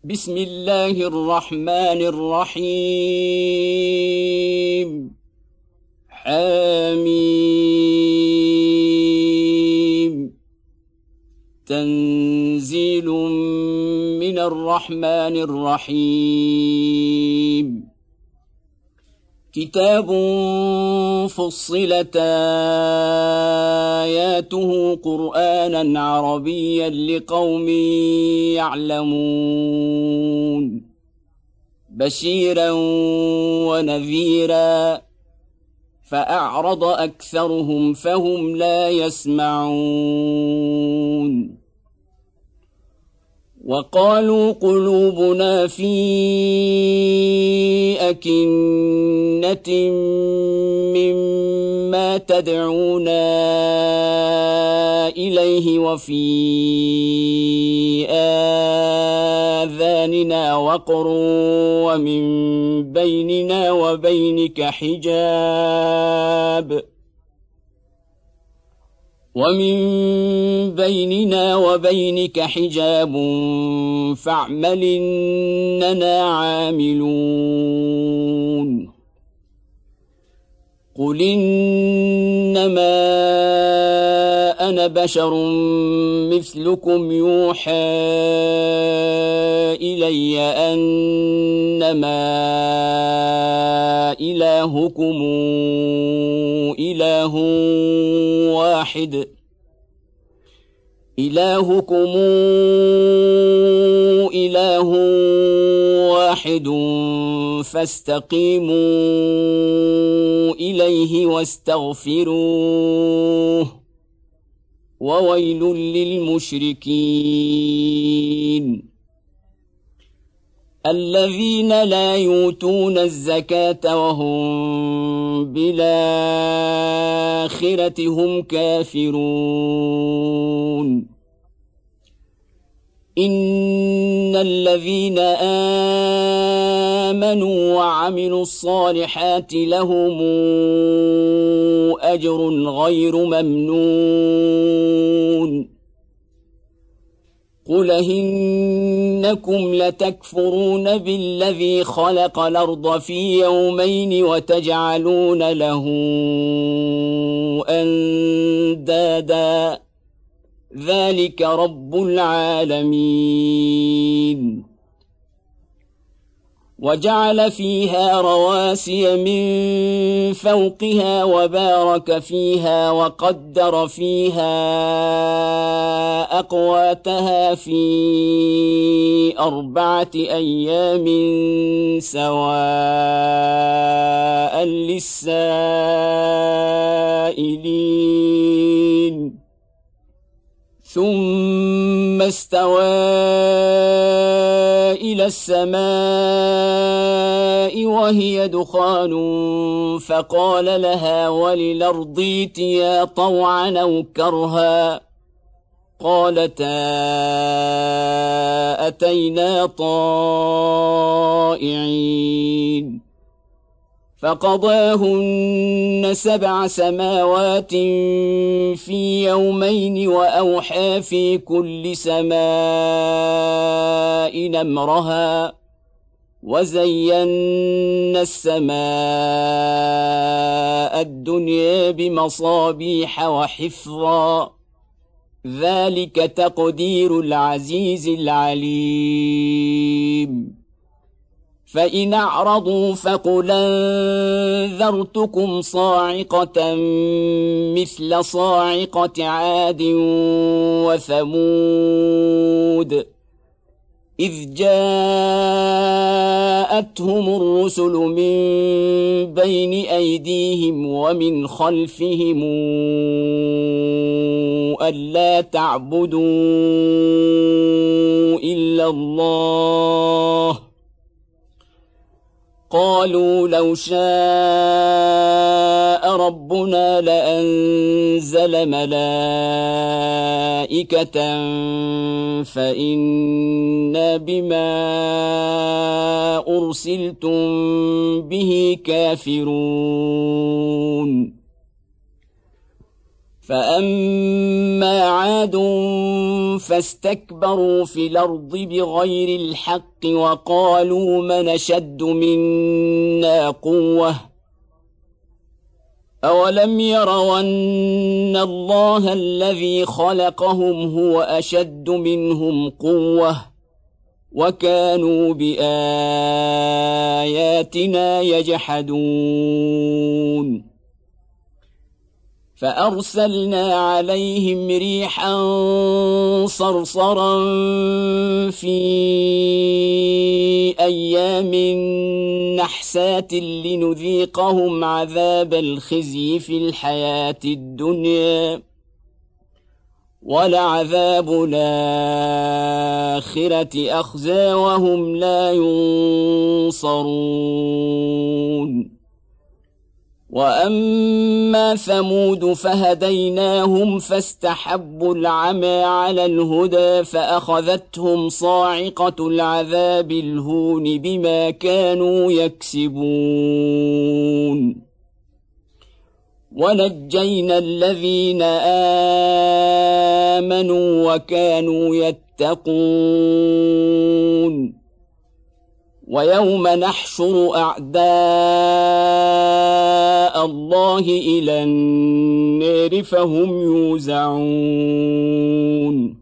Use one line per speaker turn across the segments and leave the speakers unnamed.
بسم الله الرحمن الرحيم. حميم. تنزيل من الرحمن الرحيم. كتاب فصلت آياته قرآنا عربيا لقوم يعلمون بشيرا ونذيرا فأعرض أكثرهم فهم لا يسمعون. وقالوا قلوبنا في أكنة مما تدعونا إليه وفي آذاننا وقر ومن بيننا وبينك حجاب فاعمل إننا عاملون. قل إنما أنا بشر مثلكم يوحى إلي أنما إلهكم إله واحد فاستقيموا إليه واستغفروه وويل للمشركين الذين لا يؤتون الزكاة وهم بالآخرة هم كافرون. إن الذين آمنوا وعملوا الصالحات لهم أجر غير ممنون. قل إنكم لتكفرون بالذي خلق الأرض في يومين وتجعلون له أندادا ذلك رب العالمين. وجعل فيها رواسي من فوقها وبارك فيها وقدر فيها أقواتها في 4 أيام سواء للسائلين. ثم استوى إلى السماء وهي دخان فقال لها وللأرض ائتيا طوعا أو كرها قالتا أتينا طائعين. فقضاهن 7 سماوات في يومين وأوحى في كل سماء أمرها وزينا السماء الدنيا بمصابيح وحفظا ذلك تقدير العزيز العليم. فإن أعرضوا فقل أنذرتكم صاعقة مثل صاعقة عاد وثمود إذ جاءتهم الرسل من بين أيديهم ومن خلفهم ألا تعبدوا إلا الله قالوا لو شاء ربنا لأنزل ملائكة فإنا بما أرسلتم به كافرون. فأما عاد فاستكبروا في الأرض بغير الحق وقالوا من أشد منا قوة أولم يروا أن الله الذي خلقهم هو أشد منهم قوة وكانوا بآياتنا يجحدون فأرسلنا عليهم ريحا صرصرا في أيام نحسات لنذيقهم عذاب الخزي في الحياة الدنيا ولعذاب الآخرة أخزى وهم لا ينصرون وأما ثمود فهديناهم فاستحبوا العمى على الهدى فأخذتهم صاعقة العذاب الهون بما كانوا يكسبون ونجينا الذين آمنوا وكانوا يتقون ويوم نحشر أعداء الله إلى النار فهم يوزعون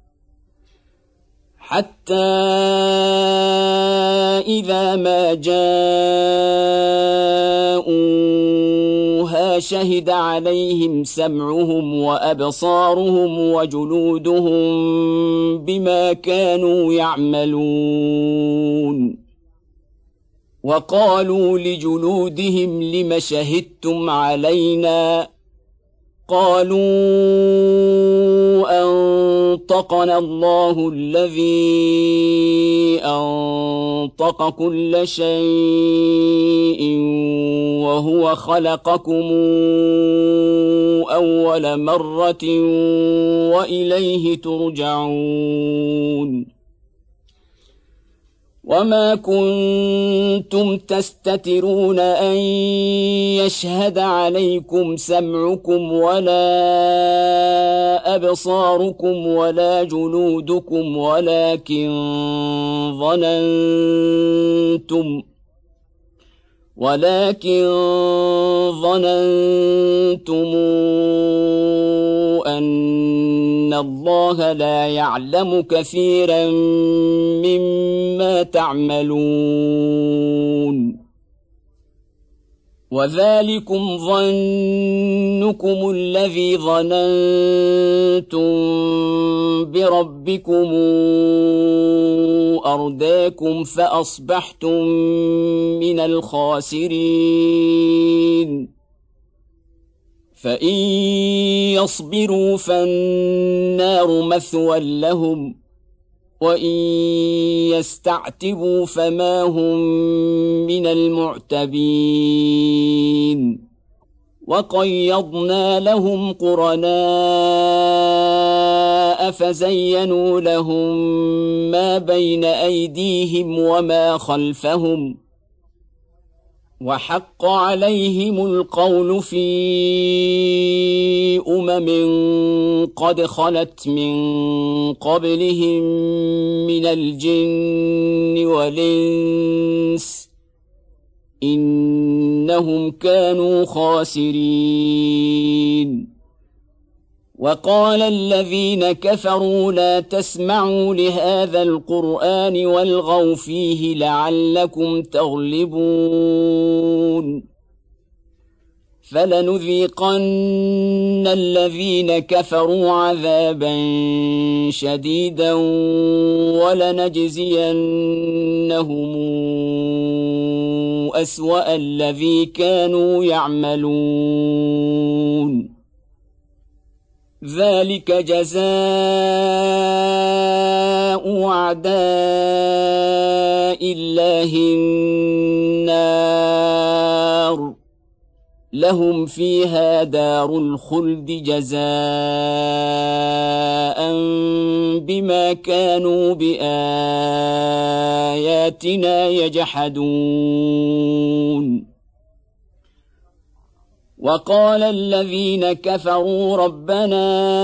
حتى إذا ما جاءوها شهد عليهم سمعهم وأبصارهم وجلودهم بما كانوا يعملون وقالوا لجلودهم لم شهدتم علينا قالوا أنطقنا الله الذي أنطق كل شيء وهو خلقكم أول مرة وإليه ترجعون وما كنتم تستترون أن يشهد عليكم سمعكم ولا أبصاركم ولا جلودكم ولكن ظننتم أن الله لا يعلم كثيرا مما تعملون وذلكم ظنكم الذي ظننتم بربكم أرداكم فأصبحتم من الخاسرين فإن يصبروا فالنار مثوى لهم وإن يستعتبوا فما هم من المعتبين وقيضنا لهم قرناء فزينوا لهم ما بين أيديهم وما خلفهم وحق عليهم القول في قد خلت من قبلهم من الجن والإنس إنهم كانوا خاسرين وقال الذين كفروا لا تسمعوا لهذا القرآن والغوا فيه لعلكم تغلبون فلنذيقن الذين كفروا عذابا شديدا ولنجزينهم أسوأ الذي كانوا يعملون ذلك جزاء أعداء الله النار لهم فيها دار الخلد جزاء بما كانوا بآياتنا يجحدون وقال الذين كفروا ربنا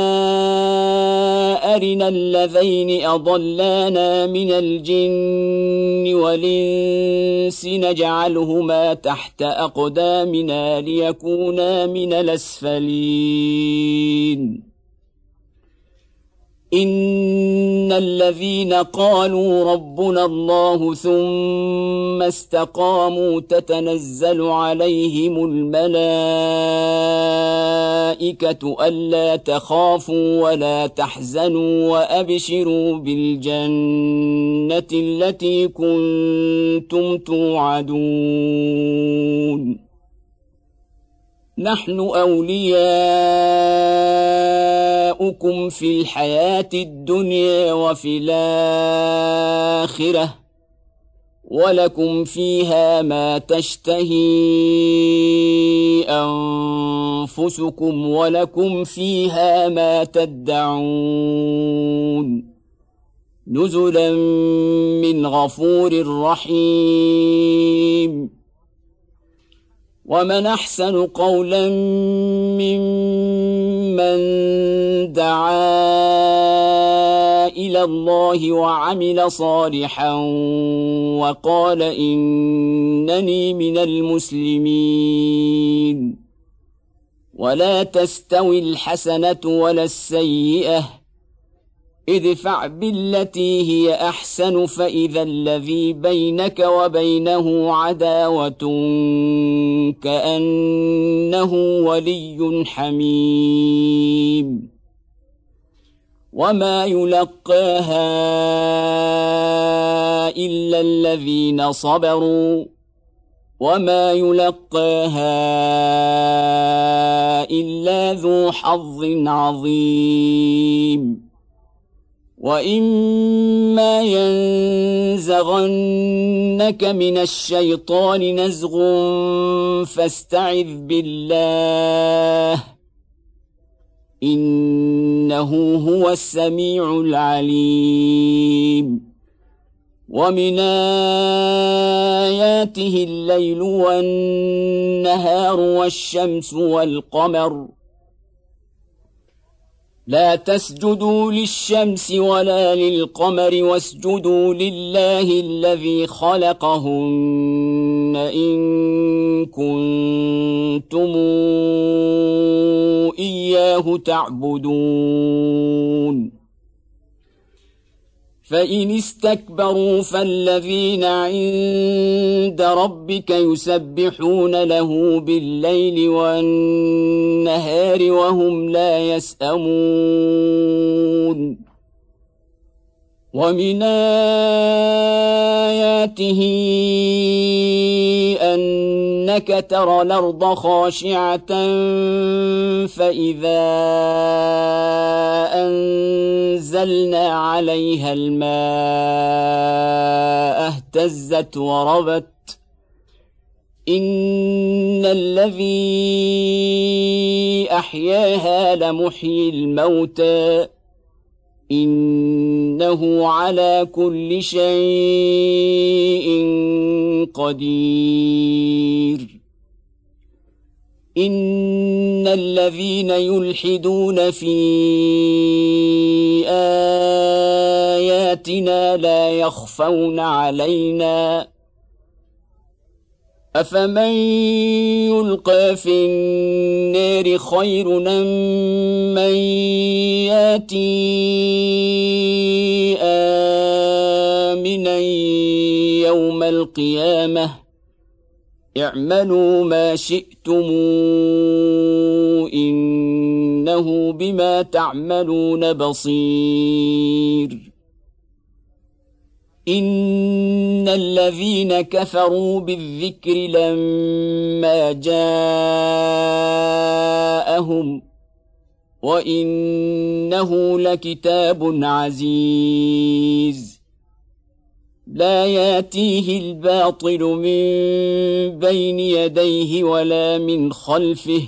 أرنا الذين أضلانا من الجن والإنس نجعلهما تحت أقدامنا ليكونا من الأسفلين إن الذين قالوا ربنا الله ثم استقاموا تتنزل عليهم الملائكة ألا تخافوا ولا تحزنوا وأبشروا بالجنة التي كنتم توعدون نحن أولياؤكم في الحياة الدنيا وفي الآخرة ولكم فيها ما تشتهي أنفسكم ولكم فيها ما تدعون نزلا من غفور رحيم ومن أحسن قولا ممن دعا إلى الله وعمل صالحا وقال إنني من المسلمين ولا تستوي الحسنة ولا السيئة ادفع بالتي هي أحسن فإذا الذي بينك وبينه عداوة كأنه ولي حميم وما يلقاها إلا الذين صبروا وما يلقاها إلا ذو حظ عظيم وإما ينزغنك من الشيطان نزغ فاستعذ بالله إنه هو السميع العليم ومن آياته الليل والنهار والشمس والقمر لا تسجدوا للشمس ولا للقمر واسجدوا لله الذي خلقهن إن كنتم إياه تعبدون فإن استكبروا فالذين عند ربك يسبحون له بالليل والنهار وهم لا يسأمون ومن آياته أنك ترى الأرض خاشعة فإذا أنزلنا عليها الماء اهتزت وربت إن الذي أحياها لمحيي الموتى إنه على كل شيء قدير إن الذين يلحدون في آياتنا لا يخفون علينا أفمن يلقى في النار خير أم من ياتي آمنا يوم القيامة اعملوا ما شئتم إنه بما تعملون بصير إن الذين كفروا بالذكر لما جاءهم وإنه لكتاب عزيز لا ياتيه الباطل من بين يديه ولا من خلفه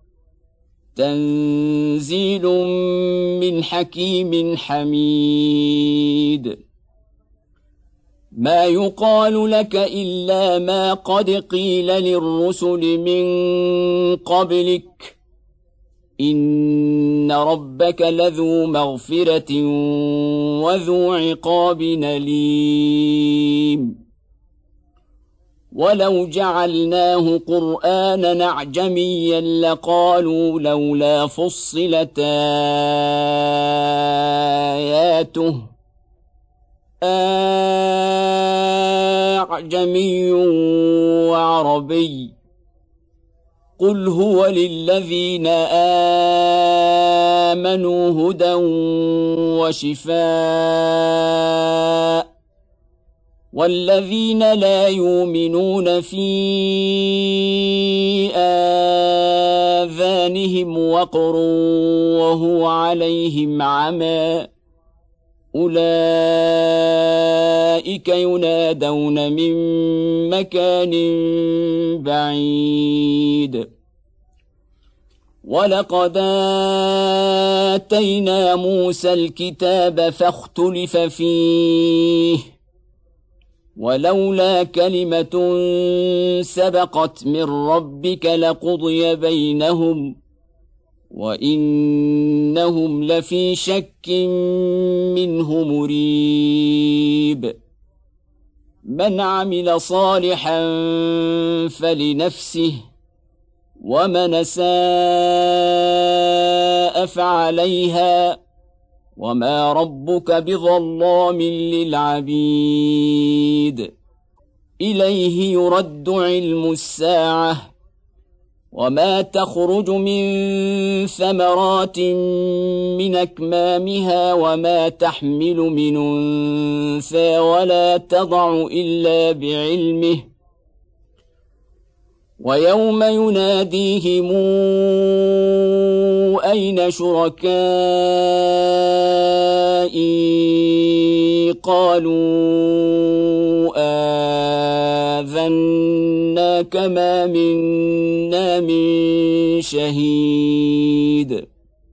تنزيل من حكيم حميد ما يقال لك إلا ما قد قيل للرسل من قبلك إن ربك لذو مغفرة وذو عقاب أليم ولو جعلناه قرآنا أعجميا لقالوا لولا فصلت آياته أعجمي وعربي قل هو للذين آمنوا هدى وشفاء والذين لا يؤمنون في آذانهم وقر وهو عليهم عمى أولئك ينادون من مكان بعيد ولقد آتينا موسى الكتاب فاختلف فيه ولولا كلمة سبقت من ربك لقضي بينهم وإنهم لفي شك منه مريب من عمل صالحا فلنفسه ومن أساء فعليها وما ربك بظلام للعبيد إليه يرد علم الساعة وما تخرج من ثمرات من أكمامها وما تحمل من أنثى ولا تضع إلا بعلمه ويوم يناديهم أين شركائي قالوا آذناك ما منا من شهيد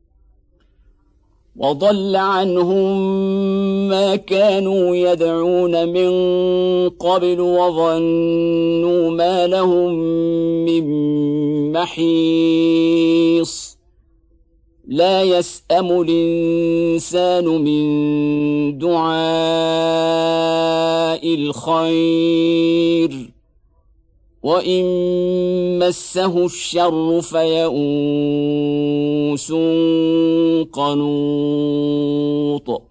وضل عنهم ما كانوا يدعون من قبل وظنوا ما لهم من محيص لا يسأم الإنسان من دعاء الخير وإن مسه الشر فيئوس قنوط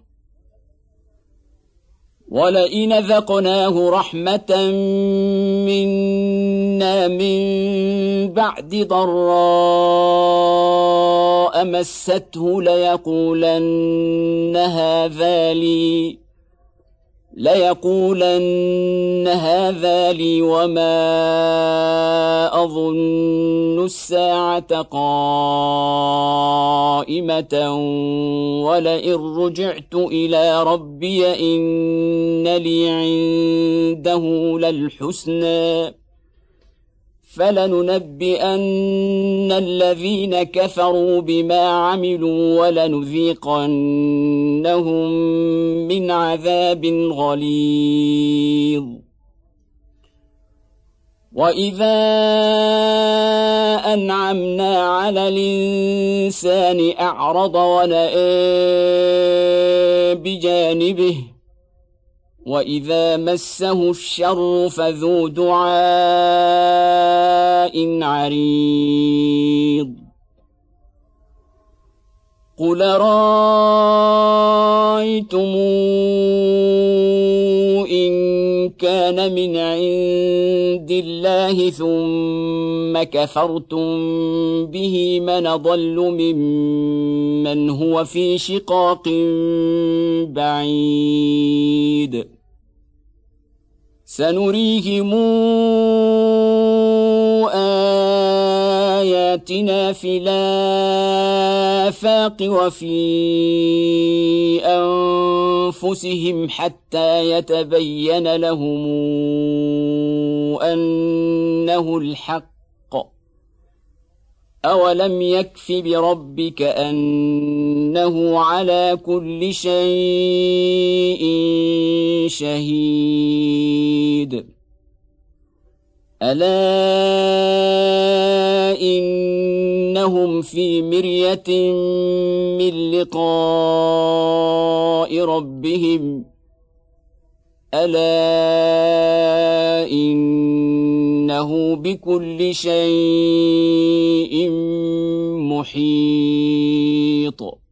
ولئن ذقناه رحمة منا من بعد ضراء مسته ليقولن هذا لي وما أظن الساعة قائمة ولئن رجعت إلى ربي إن لي عنده للحسنى فلننبئن الذين كفروا بما عملوا ولنذيقنهم من عذاب غليظ وإذا أنعمنا على الإنسان أعرض ونأى بجانبه وإذا مسه الشر فذو دعاء عريض قل رأيتم إن كان من عند الله ثم كفرتم به من أضل ممن هو في شقاق بعيد سنريهم آياتنا في الآفاق وفي أنفسهم حتى يتبين لهم أنه الحق أولم يكف بربك أنه على كل شيء شهيد ألا إنهم في مرية من لقاء ربهم ألا إنه بكل شيء محيط